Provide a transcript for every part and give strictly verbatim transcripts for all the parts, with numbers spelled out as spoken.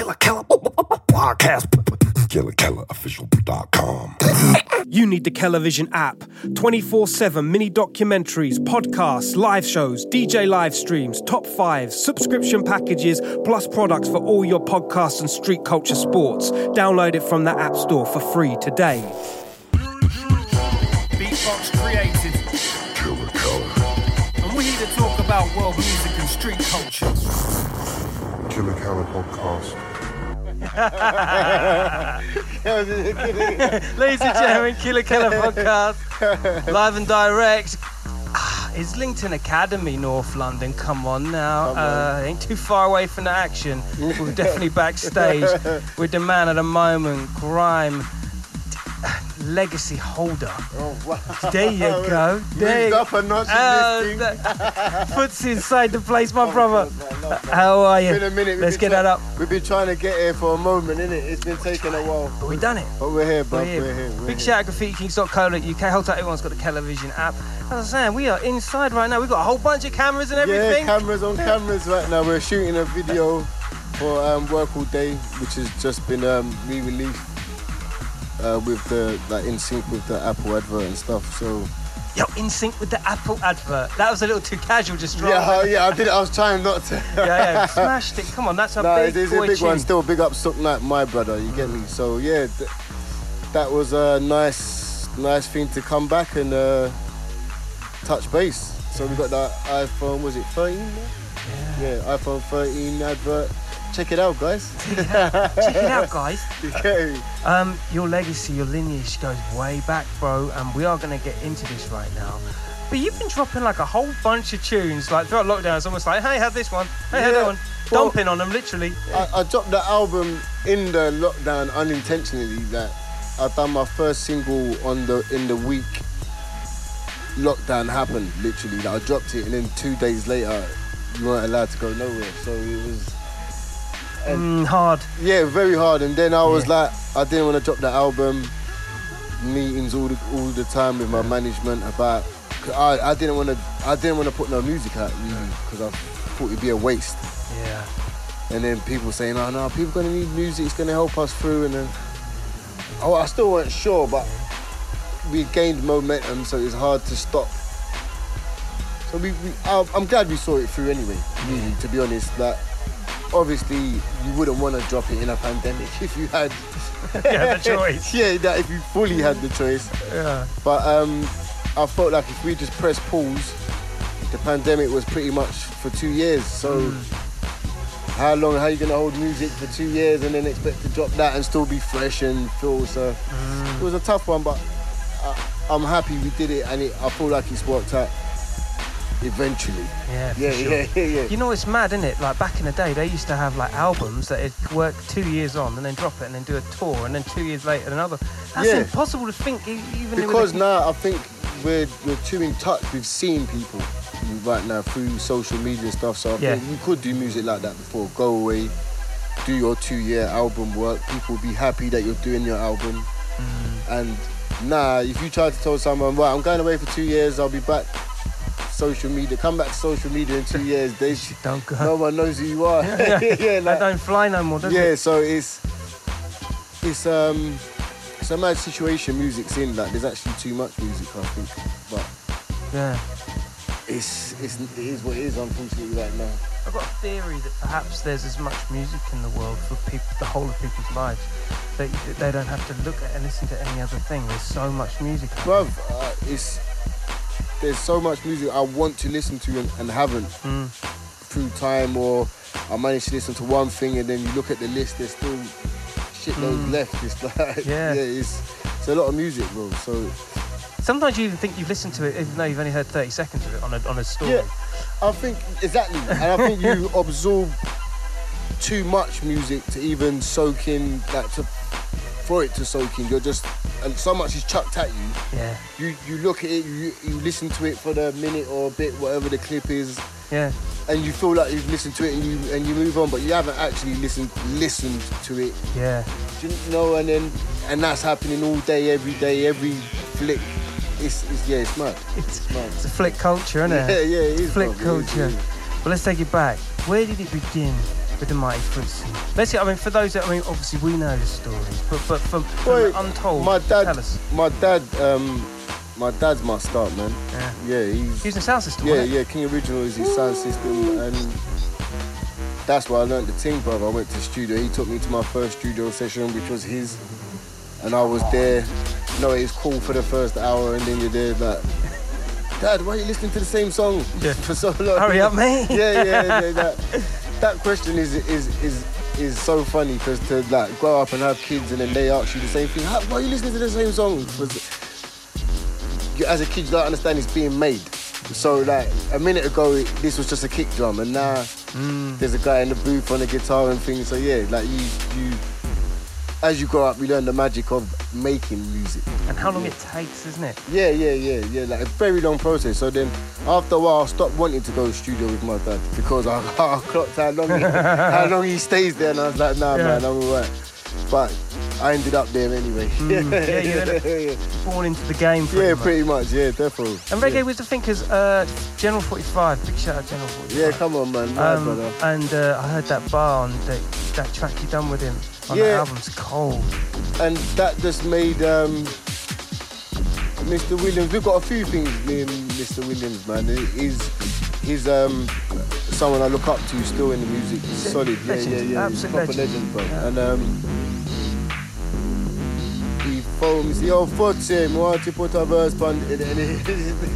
Killer Keller podcast. Killer Keller Official dot com. You need the Kellervision app. twenty-four seven mini documentaries, podcasts, live shows, D J live streams, top fives, subscription packages, plus products for all your podcasts and street culture sports. Download it from the App Store for free today. Beatbox created. Killer Keller. And we're here to talk about world music and street culture. Killer Keller podcast. Ladies and gentlemen, Killer Keller podcast, live and direct. Ah, it's Lincoln Academy, North London. Come on now, uh, ain't too far away from the action. We're definitely backstage with the man at the moment, Grime legacy holder. Oh, wow. There you go. There Moved you up a notch in Oh, this thing. that- Puts inside the place, my brother. How are you? It's been a minute. We've Let's been get that try- up. We've been trying to get here for a moment, innit? It's been taking a while. We done it. But we're here, bro. We're here. We're here. We're Big here. shout out graffiti kings dot co dot U K. Hold tight, everyone's got the Kellervision app. As I was saying, we are inside right now. We've got a whole bunch of cameras and everything. Yeah, cameras on cameras right now. We're shooting a video for um, Work All Day, which has just been um, re-released uh, with the like in sync with the Apple advert and stuff. So Yo, in sync with the Apple advert. That was a little too casual, just right. yeah, yeah, I did. I was trying not to. yeah, yeah, smashed it. Come on, that's a No, big it's, it's a boy big one. tune. Still, big up Sook Knight, my brother. You get me? So yeah, th- that was a nice, nice thing to come back and uh, touch base. So we got that iPhone. Was it thirteen? Yeah. yeah, iPhone thirteen advert. Check it out, guys. Check it out, guys. You get me? Um, your legacy, your lineage goes way back, bro, and we are going to get into this right now. But you've been dropping like a whole bunch of tunes, like throughout lockdown. It's almost like, hey, have this one, hey, have Yeah. that one. Well, Dumping on them, literally. I, I dropped the album in the lockdown unintentionally. That I done my first single on the in the week lockdown happened. Literally, like I dropped it, and then two days later, you weren't allowed to go nowhere. So it was. Mm, hard. Yeah, very hard. And then I was Yeah. like, I didn't want to drop the album. Meetings all the all the time with my management about. Cause I I didn't want to I didn't want to put no music out really because I thought it'd be a waste. Yeah. And then people saying, oh no, people gonna need music. It's gonna help us through. And then oh, I still weren't sure, but we gained momentum, so it's hard to stop. So we, we I, I'm glad we saw it through anyway. Really, to be honest, that. Obviously, you wouldn't want to drop it in a pandemic if you had Yeah, the choice. yeah, that if you fully had the choice. Yeah. But um, I felt like if we just press pause, the pandemic was pretty much for two years. So Mm. how long? How you gonna hold music for two years and then expect to drop that and still be fresh and feel so? Mm. It was a tough one, but I, I'm happy we did it, and it, I feel like it's worked out eventually. Yeah, for Yeah, sure. yeah, yeah, yeah. You know, it's mad, isn't it? Like back in the day, they used to have like albums that it'd work two years on and then drop it and then do a tour and then two years later another. That's Yeah. impossible to think, e- even with Because the- now I think we're we're too in touch with seeing people right now through social media and stuff. So I Yeah. think you could do music like that before. Go away, do your two-year album work. People will be happy that you're doing your album. Mm. And now, if you try to tell someone, right, I'm going away for two years, I'll be back. Social media, come back to social media in two years. They Don't go. no one knows who you are. yeah, They like, don't fly no more, does yeah. it? So it's it's um it's a mad situation music's in. Like there's actually too much music, I think, but. Yeah. It's, it's, it is what it is, unfortunately, right now. I've got a theory that perhaps there's as much music in the world for people, the whole of people's lives, that they don't have to look at and listen to any other thing. There's so much music. out Bruv, uh, it's, there's so much music I want to listen to and, and haven't there. Mm. through time, or I managed to listen to one thing and then you look at the list, there's still shitloads Mm. left. It's like, Yeah. yeah, it's, it's a lot of music, bro. So, Sometimes you even think you've listened to it, even though you've only heard thirty seconds of it on a on a story. yeah, I think, exactly. And I think you absorb too much music to even soak in, like, to, for it to soak in. You're just, and so much is chucked at you. Yeah. You you look at it, you you listen to it for the minute or a bit, whatever the clip is, Yeah. and you feel like you've listened to it and you and you move on, but you haven't actually listened listened to it. Yeah. Do you know? And then and that's happening all day, every day, every flick. It's, it's yeah, it's mad. It's, It's mad. it's a flick culture, isn't Yeah, it? yeah, it is. Flick bro, it is, culture. it is. But let's take it back. Where did it begin? with the Mighty Fruits. Let's see. I mean, for those that I mean, obviously we know the stories, but but from, from Wait, untold, my dad, tell us. my dad, um, my dad's my start, man. Yeah, yeah, he's using sound system. yeah, wasn't it? yeah. King Original is his sound system, and that's where I learned the ting, brother. I went to the studio. He took me to my first studio session, which was his, and I was there. You know, it was cool for the first hour, and then you're there like, Dad, why are you listening to the same song Yeah. for so long? Hurry up, mate. yeah, yeah, yeah. That, that question is is is is so funny because to like grow up and have kids and then they ask you the same thing. How, why are you listening to the same song? Because you, as a kid, you don't understand it's being made. So like a minute ago, it, this was just a kick drum, and now mm. there's a guy in the booth on the guitar and things. So yeah, like you you. As you grow up, you learn the magic of making music. And how long it takes, isn't it? Yeah, yeah, yeah, yeah. Like a very long process. So then, after a while, I stopped wanting to go to the studio with my dad because I, I clocked how long he, how long he stays there, and I was like, nah, yeah. man, I'm alright. But I ended up there anyway. Mm, yeah, you're yeah. born into the game. Pretty yeah, much. pretty much. Yeah, definitely. And Reggae yeah. with the Thinkers, uh, General forty-five. Big shout out General forty-five. Yeah, come on, man, my um, brother. And uh, I heard that bar on the, that track you done with him. On yeah. the album's cold. And that just made um, Mister Williams. We've got a few things in Mister Williams, man. He's he's um, someone I look up to still in the music. He's solid. Legend. Yeah, yeah, yeah. Absolute Proper legend. legend, bro. Yeah. And um, he phoned me, say, "Oh, Fotsy, I want to put a verse on." And it, and it,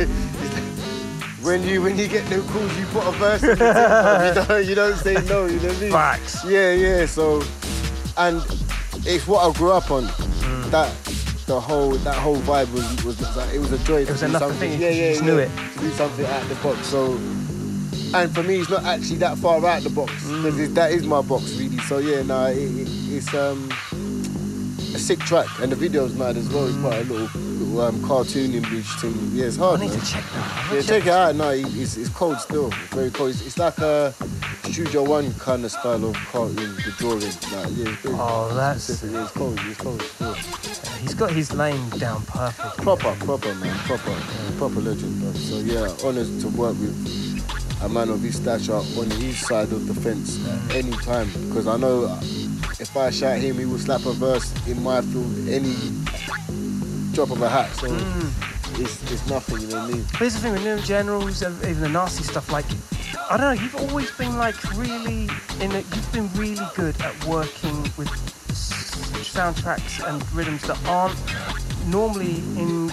when you when you get no calls, you put a verse in the tip, you don't you don't say no. You know what I mean? Facts. Yeah, yeah. So, and it's what I grew up on. Mm. That the whole that whole vibe was was like, it was a joy. It was to do enough something. thing. Yeah, yeah, you just yeah, knew it. To do something out the box. So, and for me, it's not actually that far out the box because mm. that is my box really. So yeah, nah, it, it, it's um a sick track and the video's mad as well. It's quite a little, little um, cartoon image thing. Yeah, it's hard. I need man. to check that. Yeah, check it out. No, it's, it's cold still. It's very cold. It's, it's like a Studio One kind of style of cartoon, the drawing. Like, yeah, it's very oh, that's specific. Yeah, it's cold. It's cold still. Yeah, he's got his lane down perfect. Proper, proper man, proper, yeah, proper legend, bro. So yeah, honoured to work with a man of his stature on his side of the fence at any time. Because I know if I shout him, he will slap a verse in my field any drop of a hat. So mm. it's it's nothing, you know what I mean? But here's the thing with New Generals, even the nasty stuff. Like, I don't know, you've always been like really in a, you've been really good at working with soundtracks and rhythms that aren't normally in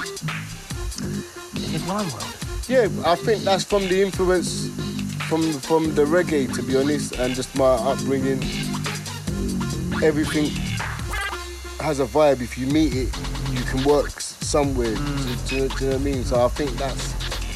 in the grime world. Yeah, I think that's from the influence from from the reggae, to be honest, and just my upbringing. Everything has a vibe. If you meet it, you can work somewhere. Mm. Do, do, do you know what I mean? So I think that's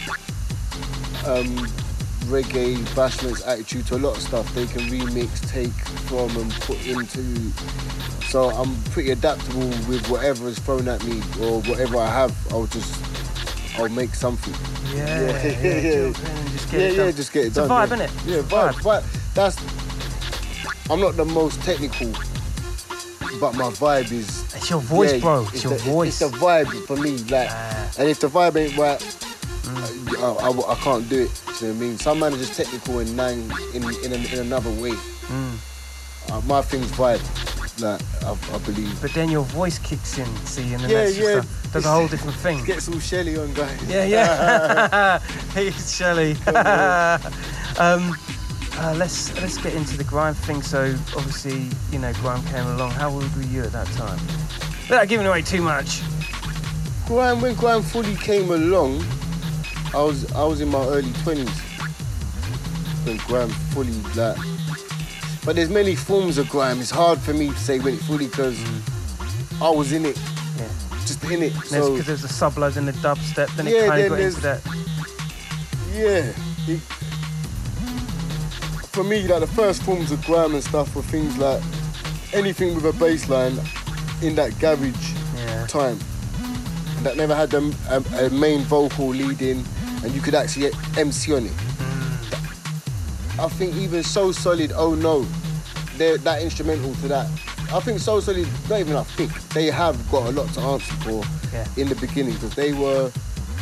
um, reggae, Bashment's attitude to a lot of stuff. They can remix, take from, and put into. So I'm pretty adaptable with whatever is thrown at me or whatever I have. I'll just, I'll make something. Yeah, yeah, yeah. yeah. yeah. Just get yeah, it done. yeah, just get it it's done. It's a vibe, yeah. innit? Yeah, vibe, vibe. That's. I'm not the most technical, but my vibe is. It's your voice, yeah, bro. It's, it's your the, voice. It's the vibe for me, like. Ah. And if the vibe ain't right, mm. I, I, I can't do it. Do you know what I mean? Some man are just technical in nine in in, in, in another way. Mm. Uh, my thing's vibe, like I, I believe. But then your voice kicks in, see, and then yeah, that's yeah. just a, that's a whole different thing. Gets all Shelly on, guys. Yeah, yeah. He's Shelly. um, uh, let's let's get into the grime thing. So obviously, you know, grime came along. How old were you at that time? Without giving away too much. Grime, when grime fully came along, I was I was in my early twenties. When grime fully like. But there's many forms of grime. It's hard for me to say when it fully because mm. I was in it. Yeah. Just in it. Because so, there's the subloads and the dubstep, then yeah, it kind then of got into that. Yeah. It, for me, like the first forms of grime and stuff were things like anything with a bass line in that garage yeah. time. That never had a, a, a main vocal lead in and you could actually M C on it. I think even So Solid, Oh No, they're that instrumental to that. I think So Solid, not even I think, they have got a lot to answer for yeah. in the beginning because they were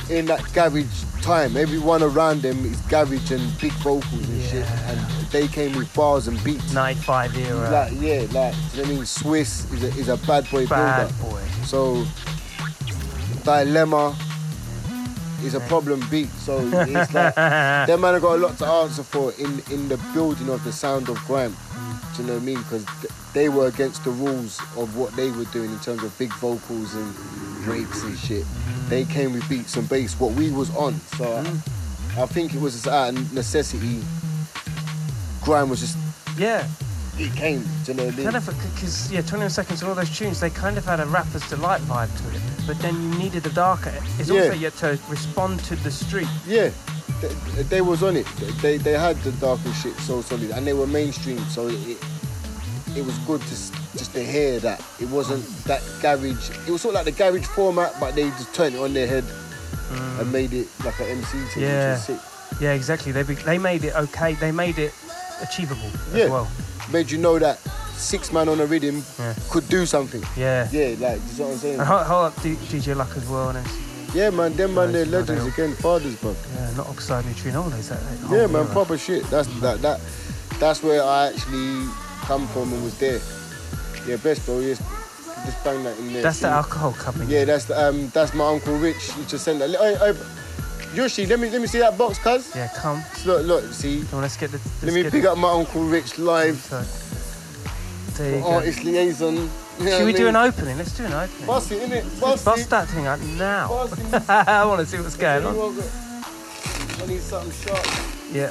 in that garage time. Everyone around them is garage and big vocals and Yeah. shit. And they came with bars and beats. ninety-five era. Like, yeah, like, do you know what I mean? Swiss is a, is a bad boy Bad builder. boy. So, Dilemma is a problem beat. So, it's like, them man have got a lot to answer for in, in the building of the sound of grime. Do you know what I mean? Because th- they were against the rules of what they were doing in terms of big vocals and breaks and shit. They came with beats and bass, what we was on. So, I, I think it was just out of necessity. Grime was just, Yeah. it came. Do you know what I mean? Kind of, because, yeah, twenty-one Seconds, all those tunes, they kind of had a Rapper's Delight vibe to it. But then you needed a darker. It's Yeah. also yet to respond to the street. Yeah, they, they was on it. They they had the darker shit so solid, and they were mainstream. So it it, it was good to s- just to hear that it wasn't that garage. It was sort of like the garage format, but they just turned it on their head and made it like an M C thing, Yeah. which is sick. Yeah, exactly. They be, they made it okay. They made it achievable Yeah. as well. Made you know that six man on a rhythm Yeah. could do something. Yeah. Yeah, like you know what I'm saying. And hold, hold up, D- DJ Luck as well. And it's, Yeah, man, them man, they're Nice, no, legends they- again, fathers, bro. yeah, not Oxide Neutrinos. That, that whole Yeah, man, era. proper shit. That's that that that's where I actually come from and was there. Yeah, best bro. Yes, just bang that in there. That's the See? alcohol coming. Yeah, that's the, um that's my Uncle Rich. You just sent that. Hey, hey, Yoshi, let me let me see that box, cuz. Yeah, come. Look, look, see. Come on, let's get the. Let's Let me get pick the, up my Uncle Rich live So, there you go. artist liaison. You know Should what we I do mean? an opening? Let's do an opening. Bust it, innit? Bust, Bust it. that thing out now. Bust it. I want to see what's going on. Anyone got- I need something sharp. Yeah.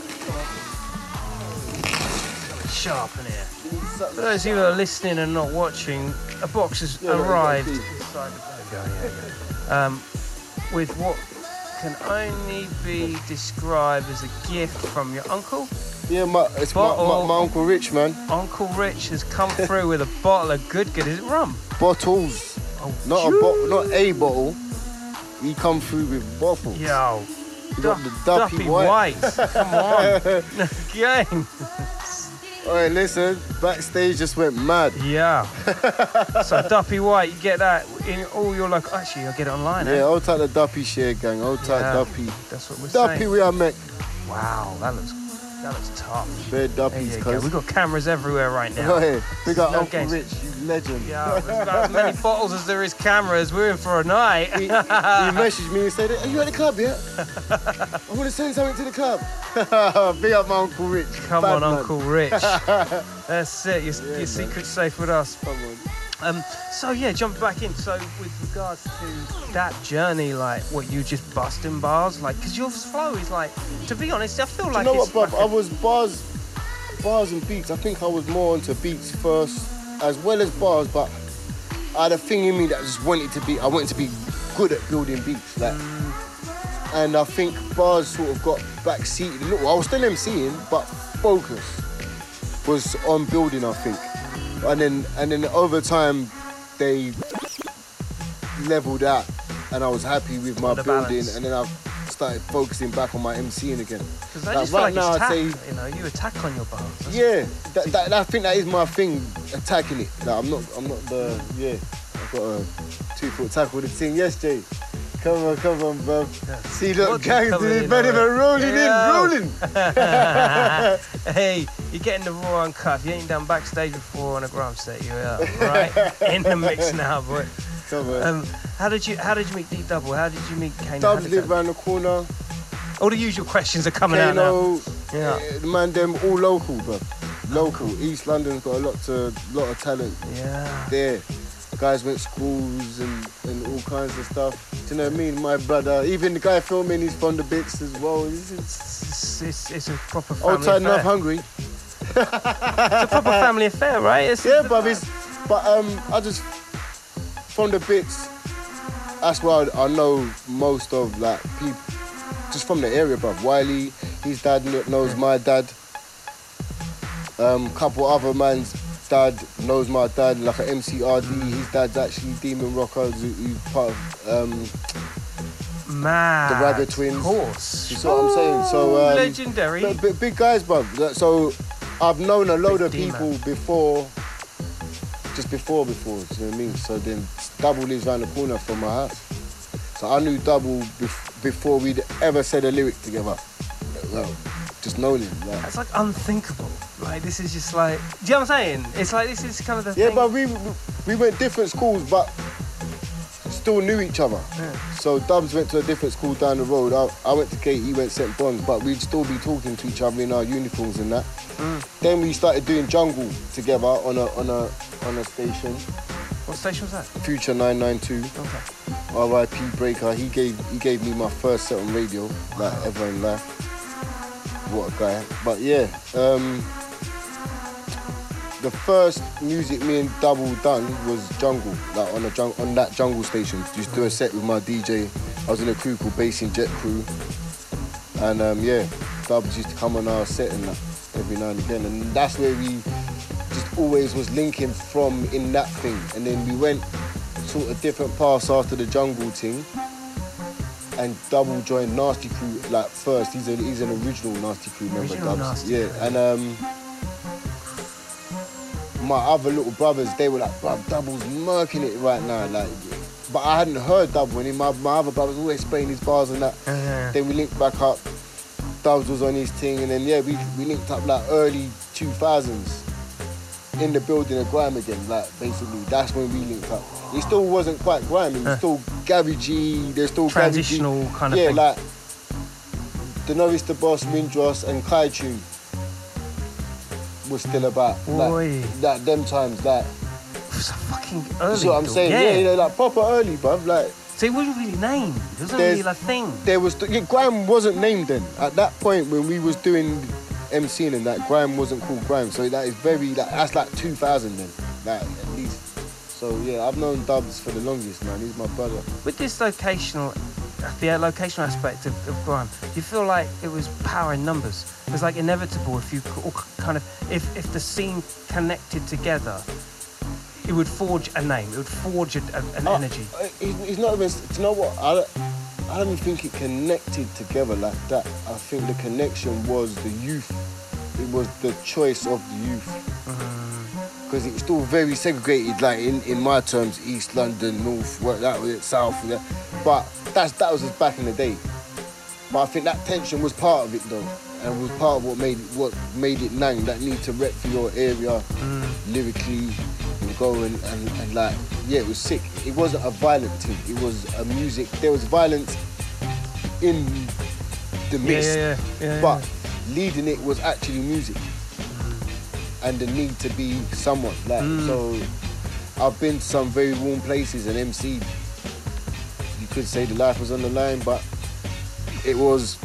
Sharp in here. I need something For those of you who are listening and not watching, a box has Yeah, right, arrived right, inside the there we go, yeah, yeah. Um, with what can only be described as a gift from your uncle. Yeah, my, it's my, my, Bottle. my Uncle Rich, man. Uncle Rich has come through with a bottle of good good. Is it rum? Bottles. Oh, Not a bottle, not a bottle. He come through with bottles. Yo. You got the Duppy, Duppy White. White. Come on. Game. Alright, listen, backstage just went mad. Yeah. So Duppy White, you get that in all your local. Actually, you'll get it online. Yeah, eh? hold tight the Duppy share gang, hold tight Yeah. Duppy. That's what we're Duppy saying. we are met. Wow, that looks that looks tough. Bare There Duppies, you go. cuz. We've got cameras everywhere right now. Hey, we got No Uncle games. Rich, you legend. Yeah, there's about as many bottles as there is cameras. We're in for a night. He, he messaged me and said, are you at the club yet? I want to send something to the club. Big up my Uncle Rich. Come Bad on, man. Uncle Rich. That's it. Your, Yeah, your secret's safe with us. Come on. Um, so yeah, jump back in. So with regards to that journey, like what you just busting bars, like because your flow is like, to be honest, I feel Do you like know it's what, bruv? like I a- was bars, bars and beats. I think I was more onto beats first, as well as bars. But I had a thing in me that just wanted to be. I wanted to be good at building beats, like. And I think bars sort of got backseated a little. I was still MCing, but focus was on building, I think. And then and then over time, they leveled out, and I was happy with my The building. balance. And then I started focusing back on my MCing again. Because I Like, just feel right like now, it's I'd tack, say- you know, you attack on your bars. That's- Yeah, that, that, I think that is my thing, attacking it. Like, I'm not, I'm not the, yeah, I've got a two foot tackle the thing. Yes, Jay. Come on, come on, bro. See, look, What gangs coming doing in, better than alright. rolling Yo. in, rolling. Hey, you're getting the raw uncut. You ain't done backstage before on a gram set. You are right in the mix now, boy. Come on. Um, how did you How did you meet D Double? How did you meet Kano? How Dubs did live that- round the corner. All the usual questions are coming out now. Kano, Yeah. eh, the man, them all local, bro. Local. East London's got a lot to, lot of talent Yeah. there. Guys went schools and, and all kinds of stuff. Do you know what I mean? My brother, even the guy filming, he's from the bits as well. He's It's, it's, it's a proper family old tight enough affair. hungry. It's a proper family affair, right? It's, Yeah, but it's, but um, I just from the bits. That's where I, I know most of like people, just from the area, bruv. Wiley, his dad kn- knows my dad. Um, couple other man's dad knows my dad, like an M C R D. His dad's actually Demon Rocker, who- who's part of um, Mad. the Ragga Twins. Of course. You see what I'm saying? So um, Legendary. Big, big, big guys, bruv. Like, So I've known a load Big of D, people man. before, just before, before. Do you know what I mean? So then Double lives around the corner from my house. So I knew Double bef- before we'd ever said a lyric together. Well, just knowing him. Like. That's like unthinkable. Like this is just like, do you know what I'm saying? It's like this is kind of the Yeah, thing. but we we went different schools, but still knew each other. Yeah. So Dubs went to a different school down the road. I, I went to Gate, he went Saint Bonds, but we'd still be talking to each other in our uniforms and that. Mm. Then we started doing Jungle together on a on a on a station. What station was that? Future nine nine two. Okay. R I P Breaker. He gave he gave me my first set on radio, like ever in life. What a guy. But yeah, um, the first music me and Double done was Jungle, like on a jung- on that Jungle station. Just do a set with my D J. I was in a crew called Basing Jet Crew, and um, yeah, Doubles used to come on our set and that every now and again, and that's where we just always was linking from in that thing. And then we went sort of different paths after the Jungle thing. And Double joined Nasty Crew like first. He's a, he's an original Nasty Crew member. Original Dubs. Nasty yeah, Crew. and um, my other little brothers, they were like, "Bruv, Double's murking it right now." Like, but I hadn't heard Double, and my my other brothers always playing his bars and that. Uh-huh. Then we linked back up. Dubs was on his thing, and then yeah, we we linked up like early two thousands in the building of Grime again. Like basically, that's when we linked up. It still wasn't quite grime. It was Huh. still garagey. There's still Transitional garagey. kind of yeah, thing. like the Norris, the Boss, Windross, and Kai Tune was still about. Oi. Like, like them times. Like, It was fucking early. you see what I'm though. saying? Yeah. Yeah, yeah, like proper early, bruv. Like So it wasn't really named. It wasn't There's- really a thing. there was yeah, grime wasn't named then. At that point when we was doing MCing and that, grime wasn't called grime. So that is very like that's like two thousand then. Like at least. So yeah, I've known Dubs for the longest, man. He's my brother. With this locational, the locational aspect of, of grime, do you feel like it was power in numbers? It was like inevitable if you all kind of, if, if the scene connected together, it would forge a name, it would forge a, a, an Oh, energy. uh, It's it's not even. Do you know what? I don't, I don't think it connected together like that. I think the connection was the youth. It was the choice of the youth. Because it's still very segregated, like in, in my terms, East London, North, what that was it, South, yeah. But that's that was just back in the day. But I think that tension was part of it though, and was part of what made it what made it nang. That need to rep for your area, lyrically, and go and, and, and like yeah, it was sick. It wasn't a violent thing. It was a music. There was violence in the Yeah, midst, yeah, yeah, yeah, but leading it was actually music. And the need to be someone. Like Mm. so I've been to some very warm places and emceed. You could say the life was on the line, but it was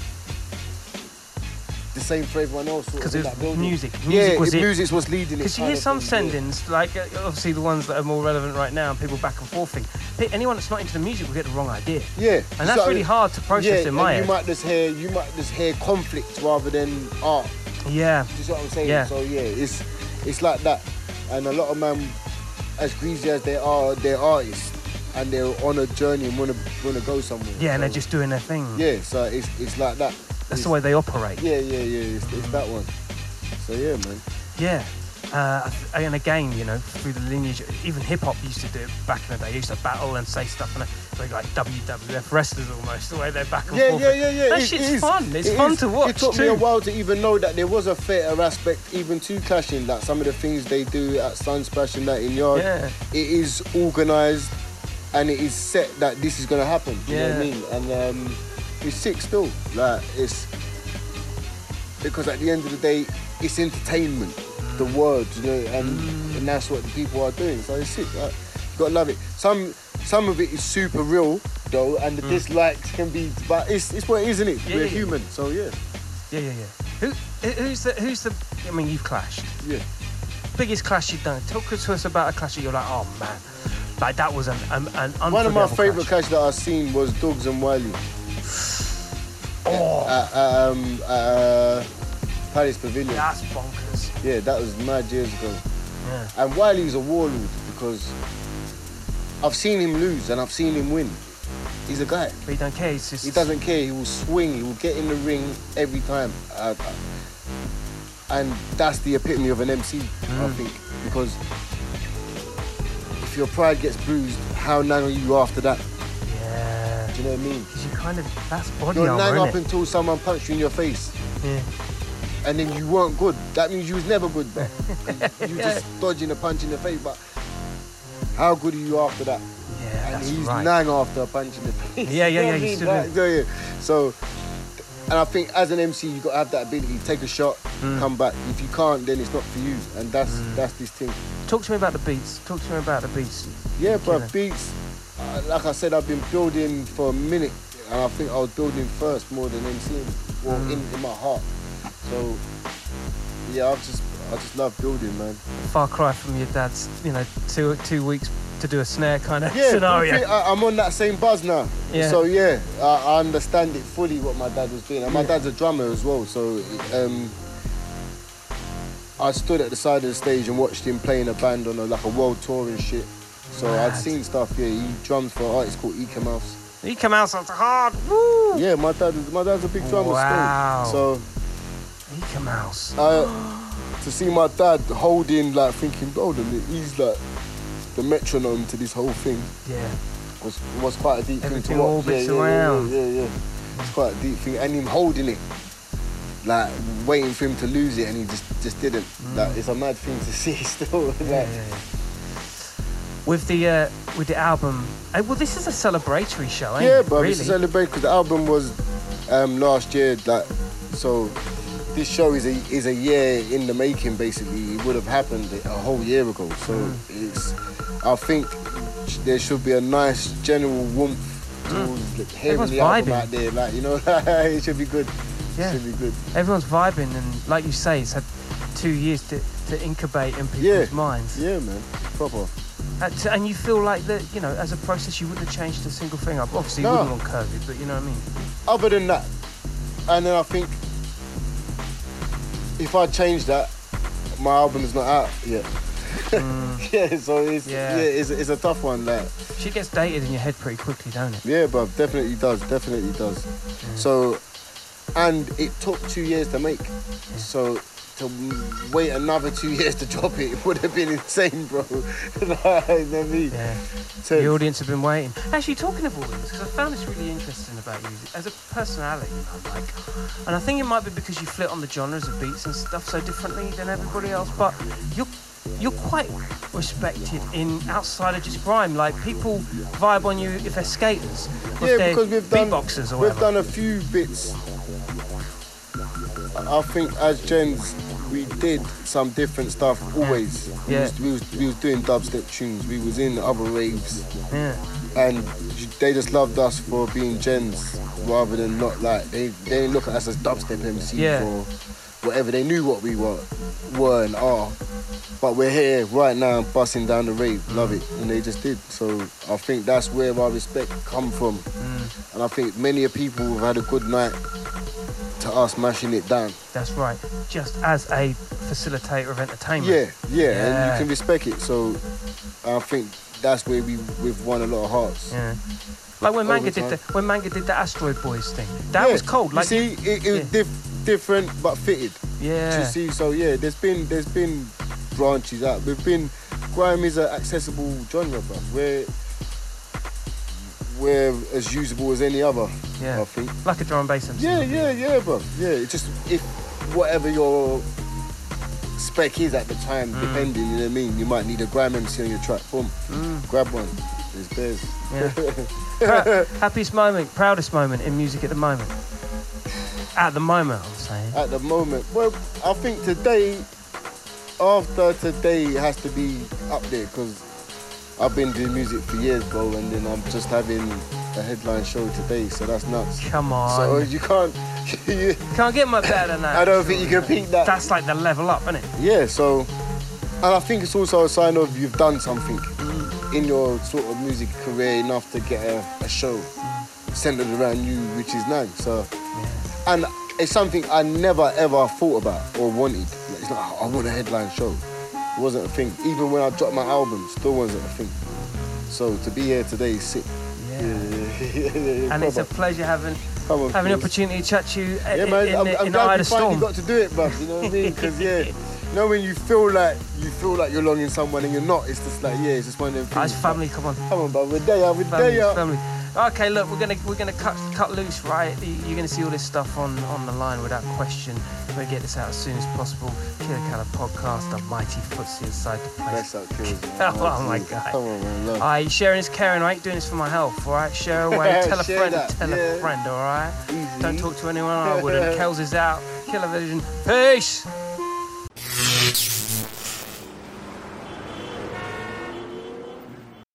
the same for everyone else. sort of Because in it was that building. music. Music yeah, was it, it. music was leading it. Because you kind hear of some thing, yeah. send-ins, like uh, obviously the ones that are more relevant right now, and people back and forth thing. Pe- Anyone that's not into the music will get the wrong idea. Yeah, And that's so- really hard to process yeah, in my and head. you might just hear you might just hear conflict rather than art. Yeah. Do you see what I'm saying? Yeah. So yeah, it's it's like that. And a lot of men, as greasy as they are, they're artists and they're on a journey and wanna wanna go somewhere. Yeah, and they're So, just doing their thing. yeah. So it's it's like that. That's It's- the way they operate. Yeah, yeah, yeah. It's, it's that one. So yeah, man. Yeah. Uh, I th- and again, you know, through the lineage, even hip hop used to do it back in the day. They used to battle and say stuff, and like, like W W F wrestlers almost, the way they're back and Yeah, forth. yeah, yeah, yeah. That it shit's is. fun. It's It fun is. to watch It took too. me a while to even know that there was a theatre aspect even to clashing. Like some of the things they do at Sunsplash and that in Yard, Yeah. it is organised and it is set that this is going to happen. You know what I Yeah. mean? And um, it's sick still. Like it's because at the end of the day, it's entertainment. The words, you know, and Mm. and that's what the people are doing. So it's sick. Like, you gotta love it. Some some of it is super real though, and the dislikes can be, but it's it's what it is, isn't it? Mm. Yeah, We're yeah, yeah. human, so yeah, Yeah, yeah, yeah. Who, who- who's the, who's the, I mean, you've clashed. yeah. Biggest clash you've done. Talk to us about a clash that you're like, oh man, like that was an, an, an unforgettable One of my favourite clash. clash that I've seen was Dogs and Wiley. Oh, At, at, um, at, uh, Palace Pavilion. Yeah. that's bonkers. that was mad years ago. Yeah. And Wiley's a warlord because I've seen him lose and I've seen him win. He's a guy. But he don't care. It's just, He doesn't care. He will swing. He will get in the ring every time. Uh, and that's the epitome of an M C, I think. Because if your pride gets bruised, how nang are you after that? Yeah. Do you know what I mean? Because you kind of, that's body You're armor, nang isn't up it? until someone punched you in your face. Yeah. And then you weren't good. That means you was never good, bro. You Yeah. just dodging a punch in the face, but how good are you after that? Yeah, And that's he's right. nang after a punch in the face. Yeah, yeah, You know yeah, what I he mean? stood Like, there. yeah, yeah. So, and I think as an M C, you got to have that ability. Take a shot, Mm. come back. If you can't, then it's not for you. And that's that's this thing. Talk to me about the beats. Talk to me about the beats. Yeah, bro, Killer. beats. Uh, like I said, I've been building for a minute, and I think I was building first more than MCing, or Mm. in, in my heart. So, yeah, I just I just love building, man. Far cry from your dad's, you know, two two weeks to do a snare kind of Yeah, scenario. I, I'm on that same buzz now. Yeah. So yeah, I, I understand it fully what my dad was doing, and my Yeah. dad's a drummer as well. So um, I stood at the side of the stage and watched him play in a band on a, like a world tour and shit. So Mad. I'd seen stuff. Yeah, he drums for an artist called Eka Mouse. He come out so hard. Woo! Yeah, my dad, my dad's a big drummer Wow. still. So He come out. I, to see my dad holding, like thinking, hold on, he's like the metronome to this whole thing. Yeah. was was quite a deep Everything thing to watch. orbits yeah, yeah, around. Yeah, yeah, yeah, yeah. It's quite a deep thing, and him holding it, like waiting for him to lose it, and he just just didn't. Like it's a mad thing to see still. like, Yeah, yeah, yeah. With the uh, with the album, uh, well, this is a celebratory show, ain't yeah, it? but really? it's a celebrate because the album was um, last year. Like so, this show is a is a year in the making. Basically, it would have happened a whole year ago. So Mm. it's. I think there should be a nice general warmth towards like, hearing Everyone's the album vibing. out there. Like you know, it should be good. Yeah. It should be good. Everyone's vibing, and like you say, it's had two years to, to incubate in people's Yeah. minds. Yeah, man, proper. Uh, t- and you feel like that, you know, as a process, you wouldn't have changed a single thing up. Obviously, you No. wouldn't want COVID, but you know what I mean. Other than that, and then I think if I change that, my album's not out yet. yeah, so it's Yeah. yeah, it's, it's a tough one. Like, Shit gets dated in your head pretty quickly, don't it? yeah, bro, definitely does, definitely does. So, and it took two years to make. So to wait another two years to drop it, it would have been insane, bro. Like, you know what I mean? Yeah. So, The audience have been waiting. Actually, talking of audience, because I found this really interesting about you as a personality. I'm like, and I think it might be because you flit on the genres of beats and stuff so differently than everybody else. But you're you're quite respected in outside of just grime. Like people vibe on you if they're skaters, or yeah, if they're because we've done beatboxers or we've whatever. done a few bits. I think as gens we did some different stuff always. We, Yeah. was, we, was, we was doing dubstep tunes. We was in other raves, Yeah. and they just loved us for being gens rather than not like they they didn't look at us as dubstep M Cs Yeah. or whatever. They knew what we were were and are. But we're here right now busting down the rave, love it, and they just did. So I think that's where our respect come from, Mm. and I think many of people have had a good night to us mashing it down. That's right. Just as a facilitator of entertainment. Yeah, yeah, and Yeah. you can respect it. So I think that's where we we've won a lot of hearts. Yeah. Like when Manga Over did the time. when Manga did the Asteroid Boys thing. That Yeah, was cold. Like you see, it, it was yeah. diff- different but fitted. yeah. You see, so yeah, there's been there's been branches out. We've been grime is an accessible genre, bro. We're we're as usable as any other. Yeah. I think. Like a drum and bass M C. Yeah, yeah, yeah, bro. Yeah, it's just if whatever your spec is at the time, Mm. depending, you know what I mean. You might need a grime M C on your track. Boom, Mm. grab one. There's bears. Yeah. Pra- happiest moment, proudest moment in music at the moment. At the moment, I'm saying. At the moment, well, I think today, after today, it has to be up there because I've been doing music for years, bro, and then I'm just having a headline show today, so that's nuts. Come on. So you can't, you, Can't get much better than that. I don't think you can beat that. That's like the level up, isn't it? Yeah, so, and I think it's also a sign of you've done something in your sort of music career enough to get a, a show centered around you, which is nice. So, and it's something I never ever thought about or wanted. It's like, oh, I want a headline show. It wasn't a thing. Even when I dropped my album, still wasn't a thing. So to be here today is sick. Yeah. Yeah, yeah, yeah, yeah, And it's a proper. pleasure having Come on, having the please. opportunity to chat to you uh, Yeah, in, man, in, I'm, the, I'm in the eye glad of you the finally storm. got to do it, bruv. You know what I mean? Because yeah, you know when you feel like you feel like you're longing someone and you're not, it's just like yeah, it's just one of them Ah, things. it's family, come on. Come on, bruv, we're there, we're Family, there. family. Okay, look, we're gonna we're gonna cut cut loose, right? You're gonna see all this stuff on, on the line without question. We're gonna get this out as soon as possible. Killer Keller podcast, a mighty footsie inside the place. That's out kills, man. Oh my god. Come on, man. Love. Alright, sharing is caring. I ain't doing this for my health, alright? Share away, tell a Share friend, that, tell yeah. a friend, alright? Easy. Don't talk to anyone I wouldn't. Kells is out. Killer Vision. Peace!